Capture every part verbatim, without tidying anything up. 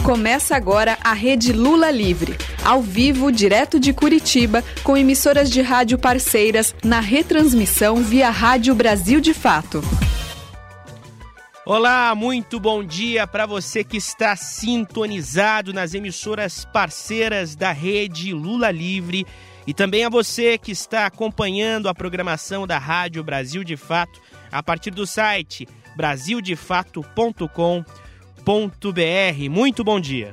Começa agora a Rede Lula Livre, ao vivo, direto de Curitiba, com emissoras de rádio parceiras na retransmissão via Rádio Brasil de Fato. Olá, muito bom dia para você que está sintonizado nas emissoras parceiras da Rede Lula Livre e também a você que está acompanhando a programação da Rádio Brasil de Fato a partir do site brasil de fato ponto com ponto b r. Muito bom dia.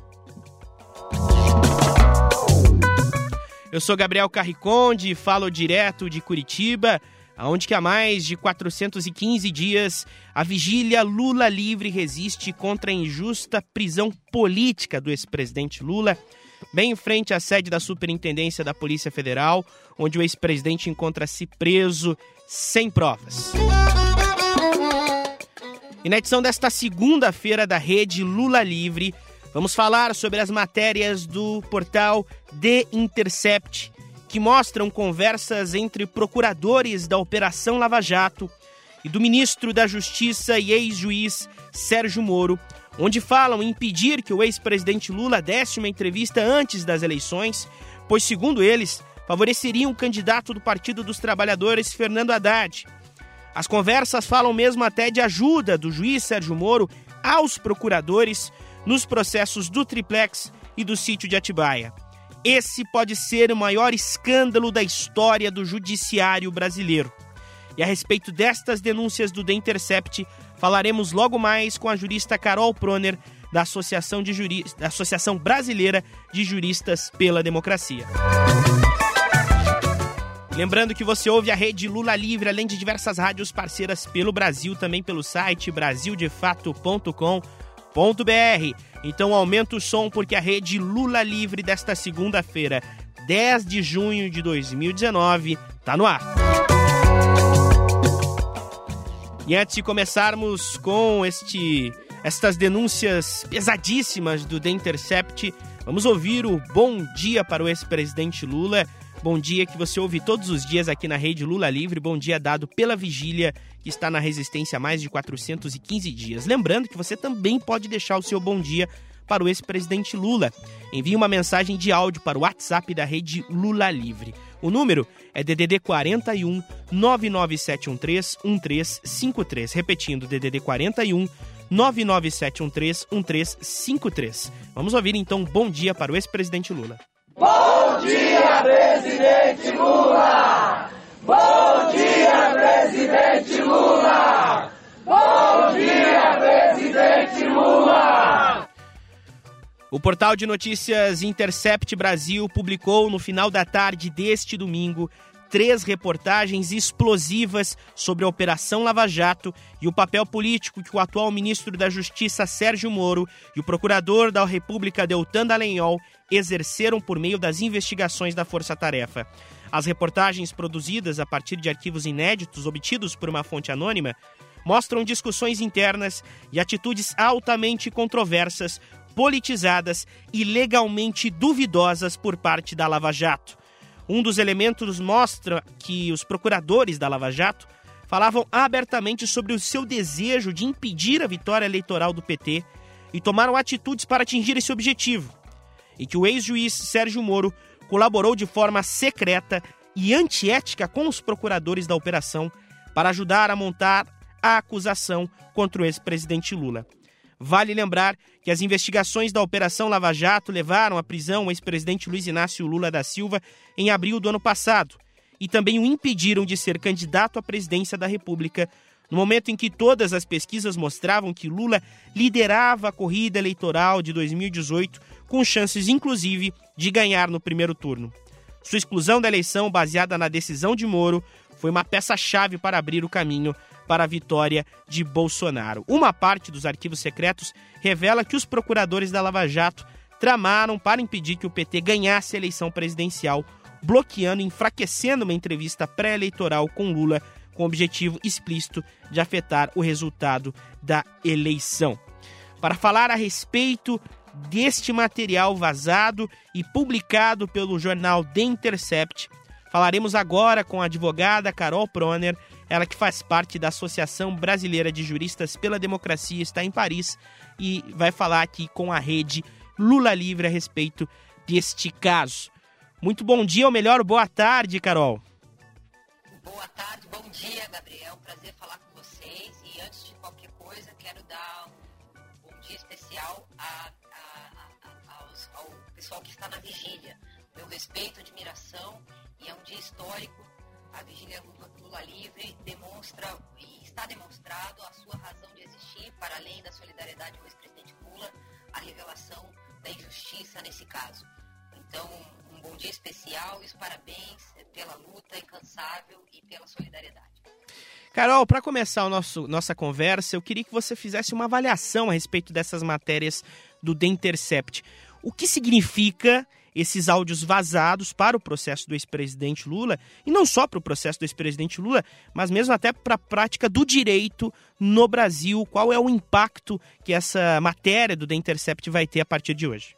Eu sou Gabriel Carriconde e falo direto de Curitiba, onde que há mais de quatrocentos e quinze dias a vigília Lula Livre resiste contra a injusta prisão política do ex-presidente Lula, bem em frente à sede da Superintendência da Polícia Federal, onde o ex-presidente encontra-se preso sem provas. E na edição desta segunda-feira da Rede Lula Livre, vamos falar sobre as matérias do portal The Intercept, que mostram conversas entre procuradores da Operação Lava Jato e do ministro da Justiça e ex-juiz Sérgio Moro, onde falam em impedir que o ex-presidente Lula desse uma entrevista antes das eleições, pois, segundo eles, favoreceriam o candidato do Partido dos Trabalhadores, Fernando Haddad. As conversas falam mesmo até de ajuda do juiz Sérgio Moro aos procuradores nos processos do Triplex e do sítio de Atibaia. Esse pode ser o maior escândalo da história do judiciário brasileiro. E a respeito destas denúncias do The Intercept, falaremos logo mais com a jurista Carol Proner, da Associação, de Juri... da Associação Brasileira de Juristas pela Democracia. Lembrando que você ouve a Rede Lula Livre, além de diversas rádios parceiras pelo Brasil, também pelo site brasil de fato ponto com ponto b r. Então aumenta o som, porque a Rede Lula Livre desta segunda-feira, dez de junho de dois mil e dezenove, está no ar. E antes de começarmos com este, estas denúncias pesadíssimas do The Intercept, vamos ouvir o bom dia para o ex-presidente Lula. Bom dia que você ouve todos os dias aqui na Rede Lula Livre. Bom dia dado pela vigília que está na resistência há mais de quatrocentos e quinze dias. Lembrando que você também pode deixar o seu bom dia para o ex-presidente Lula. Envie uma mensagem de áudio para o WhatsApp da Rede Lula Livre. O número é D D D quarenta e um, nove nove sete um três, um três cinco três. Repetindo, D D D quarenta e um, nove nove sete um três, um três cinco três. Vamos ouvir então bom dia para o ex-presidente Lula. Bom dia, presidente Lula! Bom dia, presidente Lula! Bom dia, presidente Lula! O portal de notícias Intercept Brasil publicou no final da tarde deste domingo três reportagens explosivas sobre a Operação Lava Jato e o papel político que o atual ministro da Justiça, Sérgio Moro, e o procurador da República, Deltan Dallagnol, exerceram por meio das investigações da Força Tarefa. As reportagens, produzidas a partir de arquivos inéditos obtidos por uma fonte anônima, mostram discussões internas e atitudes altamente controversas, politizadas e legalmente duvidosas por parte da Lava Jato. Um dos elementos mostra que os procuradores da Lava Jato falavam abertamente sobre o seu desejo de impedir a vitória eleitoral do P T e tomaram atitudes para atingir esse objetivo, e que o ex-juiz Sérgio Moro colaborou de forma secreta e antiética com os procuradores da operação para ajudar a montar a acusação contra o ex-presidente Lula. Vale lembrar que as investigações da Operação Lava Jato levaram à prisão o ex-presidente Luiz Inácio Lula da Silva em abril do ano passado e também o impediram de ser candidato à presidência da República, no momento em que todas as pesquisas mostravam que Lula liderava a corrida eleitoral de dois mil e dezoito, com chances, inclusive, de ganhar no primeiro turno. Sua exclusão da eleição, baseada na decisão de Moro, foi uma peça-chave para abrir o caminho para a vitória de Bolsonaro. Uma parte dos arquivos secretos revela que os procuradores da Lava Jato tramaram para impedir que o P T ganhasse a eleição presidencial, bloqueando e enfraquecendo uma entrevista pré-eleitoral com Lula, com o objetivo explícito de afetar o resultado da eleição. Para falar a respeito deste material vazado e publicado pelo jornal The Intercept, falaremos agora com a advogada Carol Proner. ela que faz parte da Associação Brasileira de Juristas pela Democracia, está em Paris e vai falar aqui com a rede Lula Livre a respeito deste caso. Muito bom dia, ou melhor, boa tarde, Carol. Boa tarde, bom dia, Gabriel. Prazer falar com vocês. E antes de qualquer coisa, quero dar um bom dia especial a, a, a, aos, ao pessoal que está na vigília. Meu respeito, admiração, e é um dia histórico. A vigília Lula, Lula Livre demonstra e está demonstrado a sua razão de existir, para além da solidariedade ao ex-presidente Lula, a revelação da injustiça nesse caso. Então, um bom dia especial e os parabéns pela luta incansável e pela solidariedade. Carol, para começar a nosso, nossa conversa, eu queria que você fizesse uma avaliação a respeito dessas matérias do The Intercept. O que significa esses áudios vazados para o processo do ex-presidente Lula, e não só para o processo do ex-presidente Lula, mas mesmo até para a prática do direito no Brasil? Qual é o impacto que essa matéria do The Intercept vai ter a partir de hoje?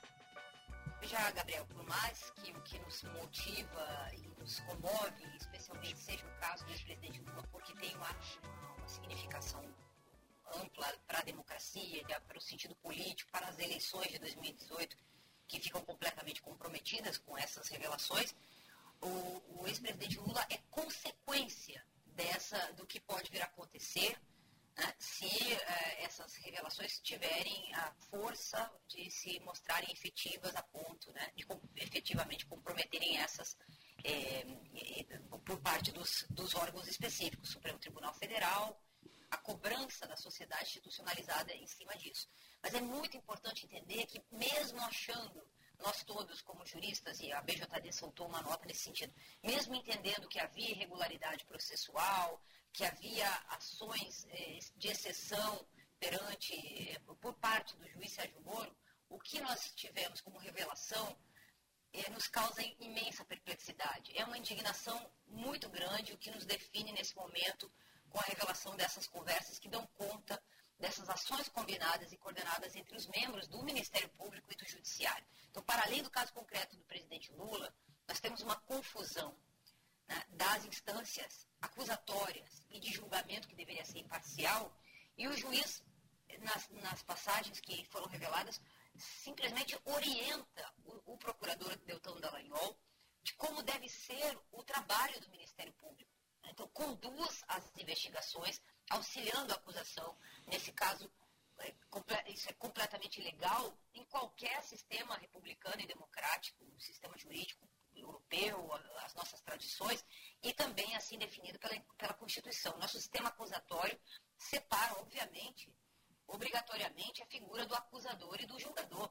Já, Gabriel, por mais que o que nos motiva e nos comove, especialmente seja o caso do ex-presidente Lula, porque tem uma, uma significação ampla para a democracia, para o sentido político, para as eleições de dois mil e dezoito, que ficam completamente comprometidas com essas revelações, o, o ex-presidente Lula é consequência dessa, do que pode vir a acontecer, né, se uh, essas revelações tiverem a força de se mostrarem efetivas a ponto, né, de com, efetivamente comprometerem essas eh, eh, por parte dos, dos órgãos específicos, Supremo Tribunal Federal, a cobrança da sociedade institucionalizada em cima disso. Mas é muito importante entender que, mesmo achando, nós todos como juristas, e a B J D soltou uma nota nesse sentido, mesmo entendendo que havia irregularidade processual, que havia ações eh, de exceção perante, eh, por parte do juiz Sérgio Moro, o que nós tivemos como revelação eh, nos causa imensa perplexidade. É uma indignação muito grande o que nos define nesse momento com a revelação dessas conversas que dão conta dessas ações combinadas e coordenadas entre os membros do Ministério Público e do Judiciário. Então, para além do caso concreto do presidente Lula, nós temos uma confusão, né, das instâncias acusatórias e de julgamento que deveria ser imparcial, e o juiz, nas, nas passagens que foram reveladas, simplesmente orienta o, o procurador Deltan Dallagnol de como deve ser o trabalho do Ministério Público. Então, conduz as investigações, auxiliando a acusação. Nesse caso, isso é completamente ilegal em qualquer sistema republicano e democrático, sistema jurídico europeu, as nossas tradições, e também assim definido pela, pela Constituição. Nosso sistema acusatório separa, obviamente, obrigatoriamente, a figura do acusador e do julgador.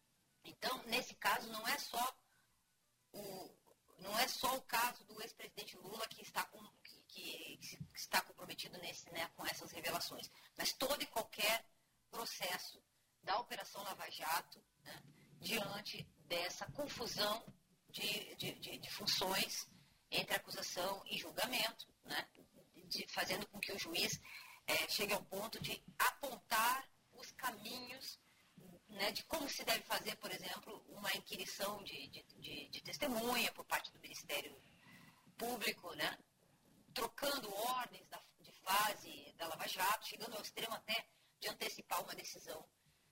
Então, nesse caso, não é só o, não é só o caso do ex-presidente Lula que está, com, que, que, que está comprometido nesse, né, com essas revelações, mas todo e qualquer processo da Operação Lava Jato, né, diante dessa confusão de, de, de, de funções entre acusação e julgamento, né, de, fazendo com que o juiz é, chegue ao ponto de apontar os caminhos, né, de como se deve fazer, por exemplo, uma inquirição de, de, de, de testemunha por parte do Ministério Público, né, trocando ordens da, de fase da Lava Jato, chegando ao extremo até de antecipar uma decisão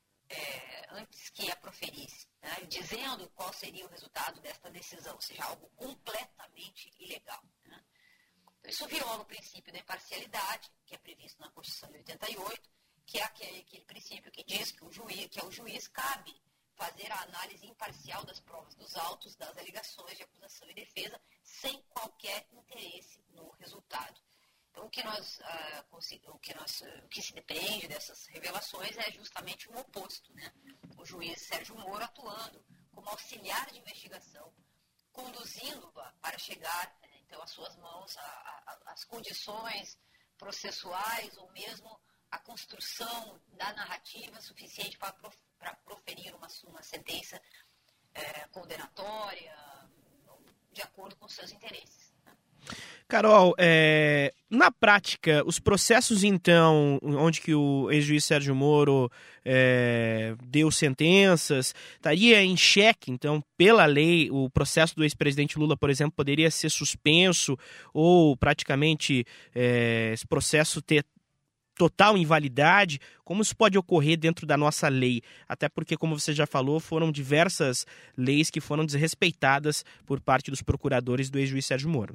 é, antes que a proferisse, né, dizendo qual seria o resultado desta decisão, ou seja, algo completamente ilegal. Né. Então, isso viola o princípio da imparcialidade, que é previsto na Constituição de oitenta e oito, que é aquele, aquele princípio que diz que, o juiz, que ao juiz cabe fazer a análise imparcial das provas dos autos, das alegações de acusação e defesa, sem qualquer interesse no resultado. Então, o que, nós, ah, o, que nós, o que se depreende dessas revelações é justamente o oposto, né? O juiz Sérgio Moro atuando como auxiliar de investigação, conduzindo-a para chegar, então, às suas mãos, às condições processuais ou mesmo a construção da narrativa suficiente para, prof, para proferir uma, uma sentença é, condenatória de acordo com seus interesses. Né? Carol, é, na prática, os processos, então, onde que o ex-juiz Sérgio Moro é, deu sentenças, estaria em xeque, então, pela lei, o processo do ex-presidente Lula, por exemplo, poderia ser suspenso ou praticamente é, esse processo ter total invalidade? Como isso pode ocorrer dentro da nossa lei? Até porque, como você já falou, foram diversas leis que foram desrespeitadas por parte dos procuradores do ex-juiz Sérgio Moro.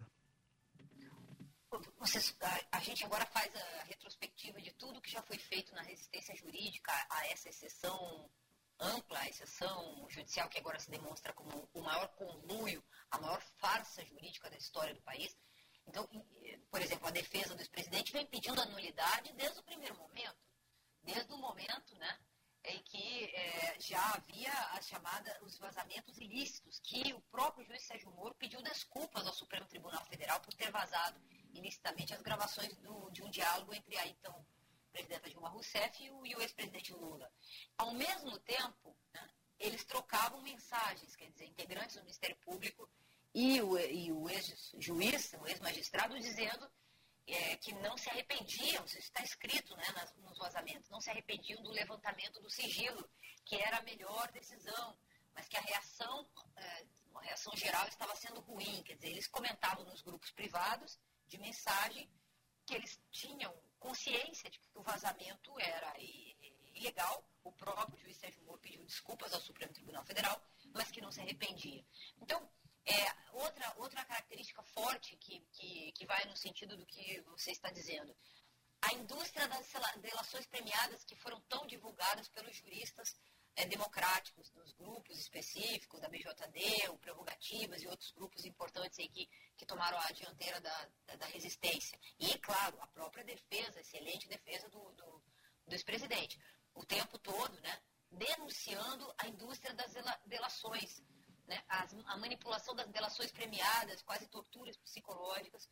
Vocês, a, a gente agora faz a retrospectiva de tudo que já foi feito na resistência jurídica a essa exceção ampla, a exceção judicial que agora se demonstra como o maior conluio, a maior farsa jurídica da história do país. Então, por exemplo, a defesa do ex-presidente vem pedindo a nulidade desde o primeiro momento, desde o momento, né, em que é, já havia as chamadas, os vazamentos ilícitos, que o próprio juiz Sérgio Moro pediu desculpas ao Supremo Tribunal Federal por ter vazado ilicitamente as gravações do, de um diálogo entre a então presidenta Dilma Rousseff e o, e o ex-presidente Lula. Ao mesmo tempo, né, eles trocavam mensagens, quer dizer, integrantes do Ministério Público e o, e o ex-juiz, o ex-magistrado, dizendo é, que não se arrependiam, isso está escrito, né, nas, nos vazamentos, não se arrependiam do levantamento do sigilo, que era a melhor decisão, mas que a reação, é, a reação geral estava sendo ruim, quer dizer, eles comentavam nos grupos privados de mensagem que eles tinham consciência de que o vazamento era ilegal, o próprio juiz Sérgio Moro pediu desculpas ao Supremo Tribunal Federal, mas que não se arrependia. Então, É, outra, outra característica forte que, que, que vai no sentido do que você está dizendo, a indústria das delações premiadas que foram tão divulgadas pelos juristas é, democráticos, dos grupos específicos, da B J D, o Prerrogativas e outros grupos importantes aí que, que tomaram a dianteira da, da, da resistência. E, claro, a própria defesa, excelente defesa do, do, do ex-presidente, o tempo todo, né, denunciando a indústria das delações, né, a, a manipulação das delações premiadas, quase torturas psicológicas,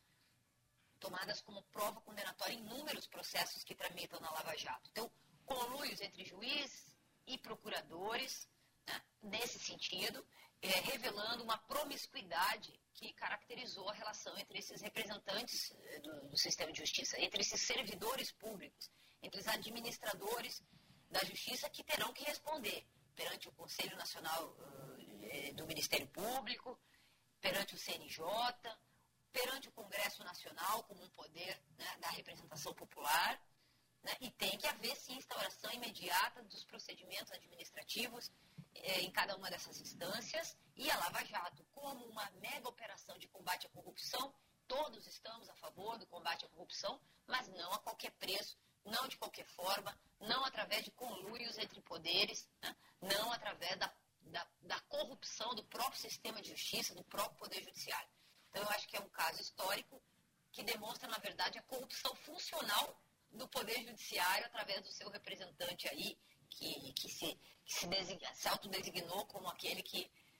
tomadas como prova condenatória em inúmeros processos que tramitam na Lava Jato. Então, conluios entre juiz e procuradores, né, nesse sentido, é, revelando uma promiscuidade que caracterizou a relação entre esses representantes do, do sistema de justiça, entre esses servidores públicos, entre os administradores da justiça que terão que responder perante o Conselho Nacional uh, do Ministério Público, perante o C N J, perante o Congresso Nacional como um poder, né, da representação popular, né, e tem que haver, sim, instauração imediata dos procedimentos administrativos eh, em cada uma dessas instâncias, e a Lava Jato, como uma mega operação de combate à corrupção, todos estamos a favor do combate à corrupção, mas não a qualquer preço, não de qualquer forma, não através de conluios entre poderes, né, não através da Da, da corrupção do próprio sistema de justiça, do próprio Poder Judiciário. Então, eu acho que é um caso histórico que demonstra, na verdade, a corrupção funcional do Poder Judiciário através do seu representante aí, que, que, se, que se, designa, se autodesignou como aquele que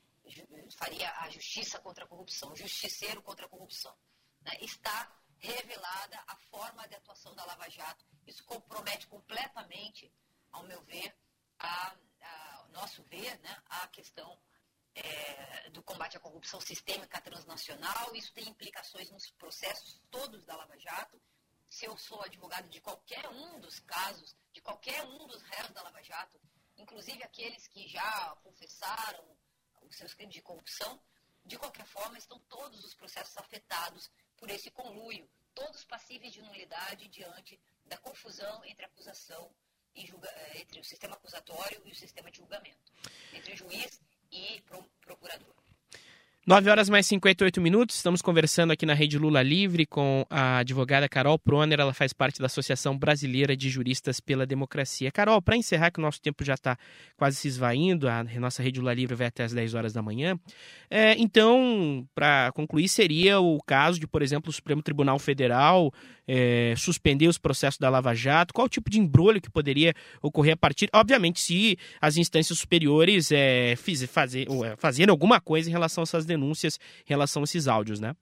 faria a justiça contra a corrupção, o justiceiro contra a corrupção. Né? Está revelada a forma de atuação da Lava Jato. Isso compromete completamente, ao meu ver, a ao nosso ver, né, a questão é, do combate à corrupção sistêmica transnacional. Isso tem implicações nos processos todos da Lava Jato. Se eu sou advogado de qualquer um dos casos, de qualquer um dos réus da Lava Jato, inclusive aqueles que já confessaram os seus crimes de corrupção, de qualquer forma estão todos os processos afetados por esse conluio, todos passíveis de nulidade diante da confusão entre acusação E julga, entre o sistema acusatório e o sistema de julgamento, entre juiz e pro, procurador. nove horas mais cinquenta e oito minutos, estamos conversando aqui na Rede Lula Livre com a advogada Carol Proner, ela faz parte da Associação Brasileira de Juristas pela Democracia. Carol, para encerrar, que o nosso tempo já está quase se esvaindo, a nossa Rede Lula Livre vai até as dez horas da manhã, é, então, para concluir, seria o caso de, por exemplo, o Supremo Tribunal Federal é, suspender os processos da Lava Jato. Qual o tipo de embrolho que poderia ocorrer a partir, obviamente, se as instâncias superiores é, fiz, fazer, ou, é, fazerem alguma coisa em relação a essas denúncias, em relação a esses áudios, né?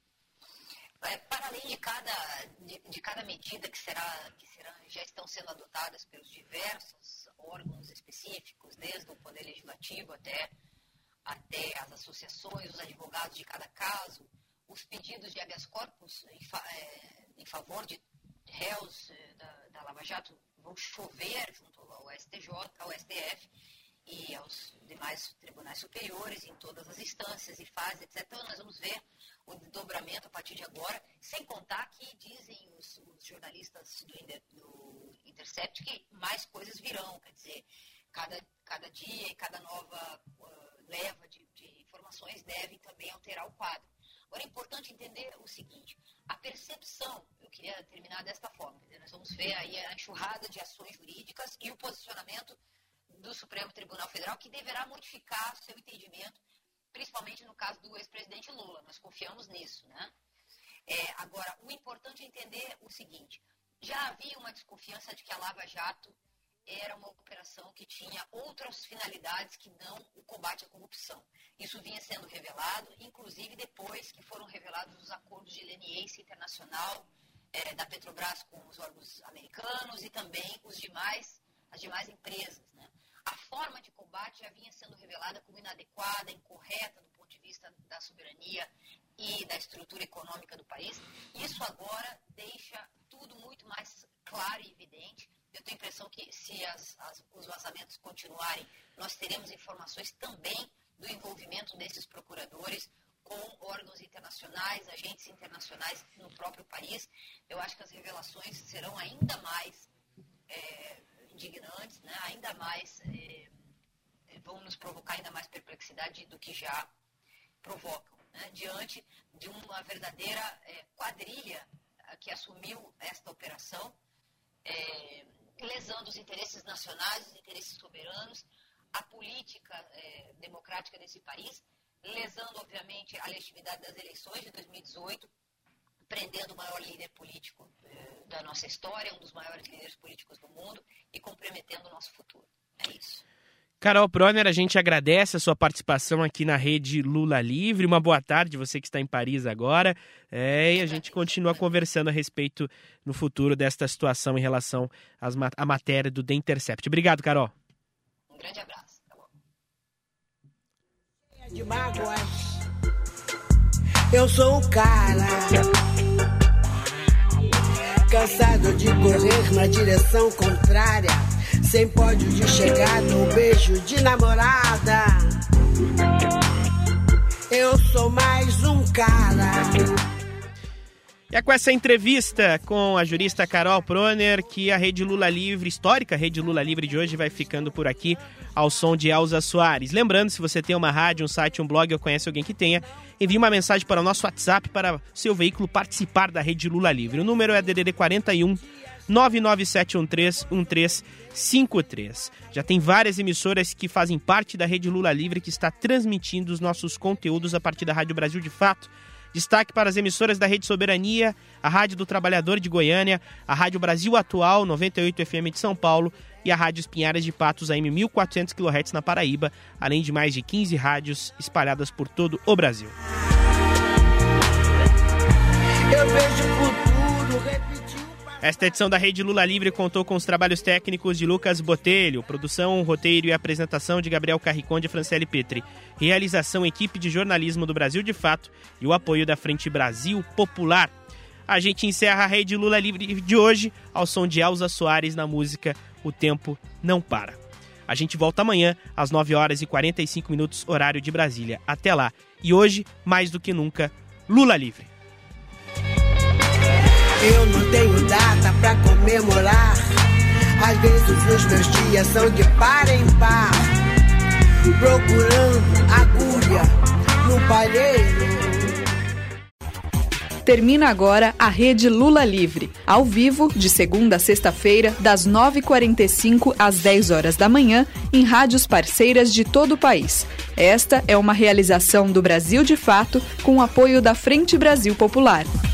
É, para além de cada, de, de cada medida que, será, que será, já estão sendo adotadas pelos diversos órgãos específicos, desde o Poder Legislativo até, até as associações, os advogados de cada caso, os pedidos de habeas corpus em, fa, é, em favor de réus é, da, da Lava Jato vão chover junto ao S T J, ao S T F e aos demais tribunais superiores, em todas as instâncias e fases, etcétera. Então, nós vamos ver o desdobramento a partir de agora, sem contar que dizem os, os jornalistas do, Inter, do Intercept que mais coisas virão, quer dizer, cada, cada dia e cada nova uh, leva de, de informações devem também alterar o quadro. Agora, é importante entender o seguinte, a percepção, eu queria terminar desta forma, quer dizer, nós vamos ver aí a enxurrada de ações jurídicas e o posicionamento do Supremo Tribunal Federal, que deverá modificar seu entendimento, principalmente no caso do ex-presidente Lula. Nós confiamos nisso, né? É, agora, o importante é entender o seguinte, já havia uma desconfiança de que a Lava Jato era uma operação que tinha outras finalidades que não o combate à corrupção. Isso vinha sendo revelado, inclusive depois que foram revelados os acordos de leniência internacional é, da Petrobras com os órgãos americanos e também os demais, as demais empresas, né? A forma de combate já vinha sendo revelada como inadequada, incorreta do ponto de vista da soberania e da estrutura econômica do país. Isso agora deixa tudo muito mais claro e evidente. Eu tenho a impressão que se as, as, os vazamentos continuarem, nós teremos informações também do envolvimento desses procuradores com órgãos internacionais, agentes internacionais no próprio país. Eu acho que as revelações serão ainda mais é, indignantes, né? Ainda mais, é, vão nos provocar ainda mais perplexidade do que já provocam, né? Diante de uma verdadeira é, quadrilha que assumiu esta operação, é, lesando os interesses nacionais, os interesses soberanos, a política é, democrática desse país, lesando, obviamente, a legitimidade das eleições de dois mil e dezoito, prendendo o maior líder político eh, da nossa história, um dos maiores líderes políticos do mundo, e comprometendo o nosso futuro. É isso. Carol Proner, a gente agradece a sua participação aqui na Rede Lula Livre. Uma boa tarde, você que está em Paris agora. É, e a gente continua conversando a respeito no futuro desta situação em relação às, à matéria do The Intercept. Obrigado, Carol. Um grande abraço. Tá bom. De mágoas, eu sou o cara cansado de correr na direção contrária, sem pódio de chegada ou beijo de namorada. Eu sou mais um cara. E é com essa entrevista com a jurista Carol Proner que a Rede Lula Livre, histórica Rede Lula Livre de hoje, vai ficando por aqui ao som de Elza Soares. Lembrando, se você tem uma rádio, um site, um blog ou conhece alguém que tenha, envie uma mensagem para o nosso WhatsApp para o seu veículo participar da Rede Lula Livre. O número é D D D quarenta e um, nove nove sete um três, um três cinco três. Já tem várias emissoras que fazem parte da Rede Lula Livre que está transmitindo os nossos conteúdos a partir da Rádio Brasil de Fato. Destaque para as emissoras da Rede Soberania, a Rádio do Trabalhador de Goiânia, a Rádio Brasil Atual, noventa e oito F M de São Paulo e a Rádio Espinharas de Patos, A M mil e quatrocentos quilohertz na Paraíba, além de mais de quinze rádios espalhadas por todo o Brasil. Eu vejo o futuro repetir. Esta edição da Rede Lula Livre contou com os trabalhos técnicos de Lucas Botelho, produção, roteiro e apresentação de Gabriel Carriconde e Franciele Petri, realização equipe de jornalismo do Brasil de Fato e o apoio da Frente Brasil Popular. A gente encerra a Rede Lula Livre de hoje ao som de Elza Soares na música O Tempo Não Para. A gente volta amanhã às nove horas e quarenta e cinco minutos, horário de Brasília. Até lá. E hoje, mais do que nunca, Lula Livre. Eu não tenho data pra comemorar. Às vezes os meus dias são de par em par, procurando agulha no palheiro. Termina agora a Rede Lula Livre, ao vivo, de segunda a sexta-feira, das nove e quarenta e cinco às dez horas da manhã, em rádios parceiras de todo o país. Esta é uma realização do Brasil de Fato, com o apoio da Frente Brasil Popular.